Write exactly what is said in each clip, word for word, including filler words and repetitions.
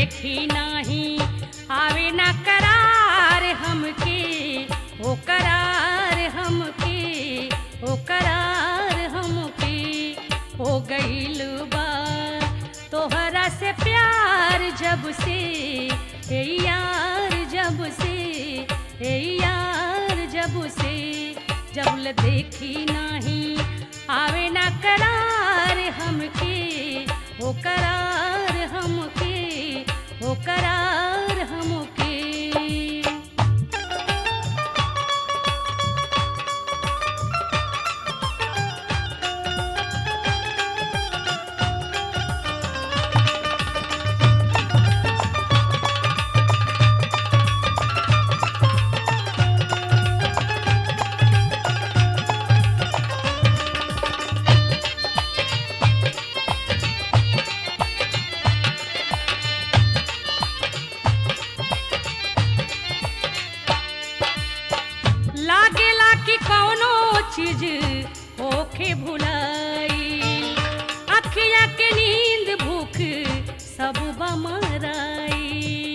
देखी नाही आवे ना करार हमके, ओ करार हमके, ओ करार हमके। हो गईल बा तोहरा से प्यार जब से, ए यार जब से, ए यार जब से। जब देखी नाही आवे ना करार हमके, ओ करार हमके, ओ करार हमके। लागेला कि कौनो चीज होखे भुलाई, अखिया के नींद भूख सब बमराई।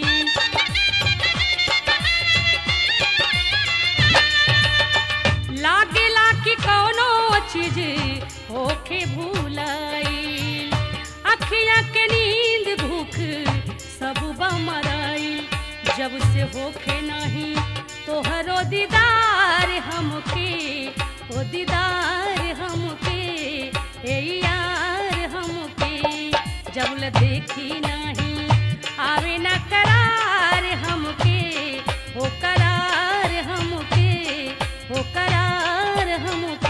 लागेला कि कौनो चीज होखे भुलाई, अखिया के नींद भूख सब बमराई। जब से होखे नहीं तोहरो दीदार हमके, ओ दीदार हमके, ए यार हमके। जब देखी नहीं आवे ना करार हमके, ओ करार हमके, ओ करार हमके।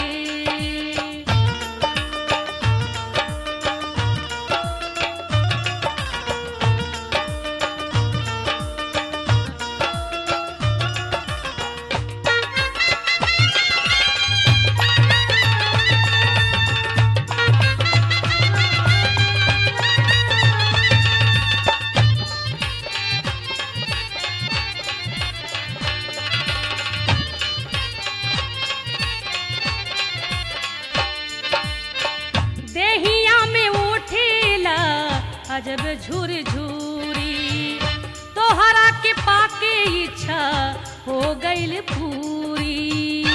देहिया में उठेला अजब झुरझुरी, तोहरा के पाके इच्छा हो गईल पूरी।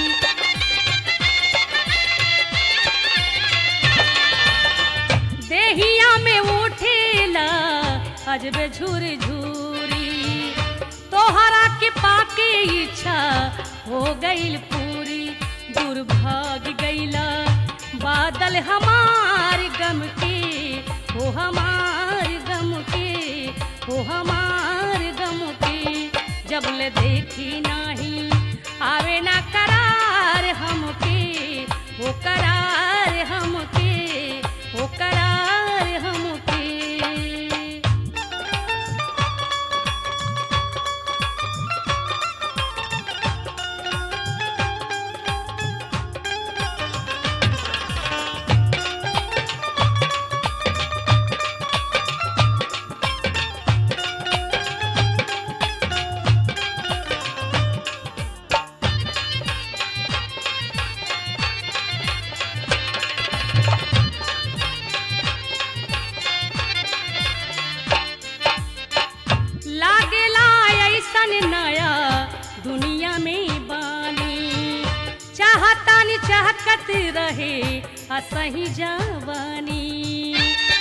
देहिया में उठेला अजब झुरझुरी, तोहरा के पाके इच्छा हो गईल पूरी। दूर भाग गईला बादल हमार गम के, हो हमार गम के, हो हमार गम के। जब ले देखी नहीं आवे ना करार हमके, हो करार हमके, हो करार हमके। लागेला ऐसन नया दुनिया में बानी, चाहतानी चाहत रहे असही जवानी।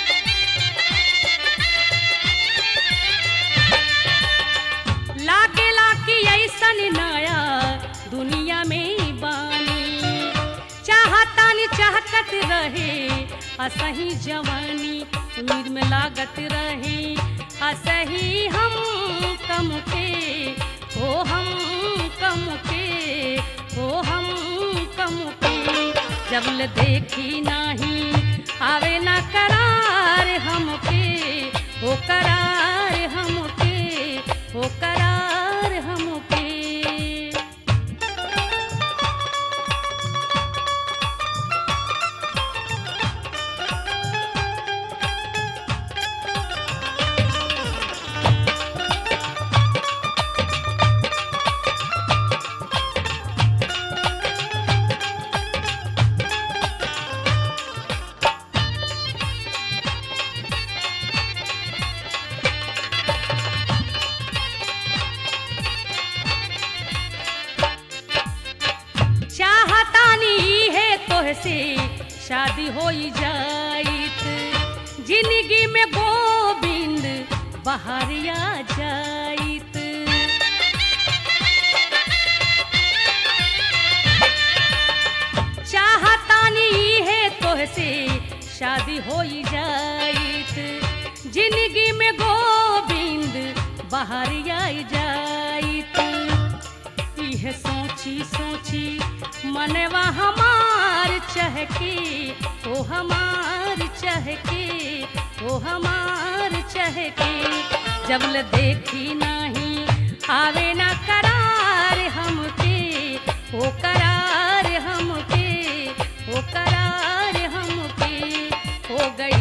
लागेला कि ऐसन नया दुनिया में बानी, चाहतानी चाहत रहे असही जवानी। उम्मीद में लागत रहे असही हम कम के, हो हम कम के, हो हम कम के। जब ले देखी नहीं आवे ना करार हमके, हो करार हमके, हो करार हमके। से शादी होई जाइत जिंदगी में गोविंद बहरिया जाइत। चाहतानी है तोह से शादी होई जाइत जिंदगी में गोविंद बहरिया जाइत। यह सोची सोची मनवा हमार चहके ओ हमार चहके ओ हमार चहके जबल देखी नहीं आवे ना करार हमके ओ करार हमके ओ करार हमके हो गई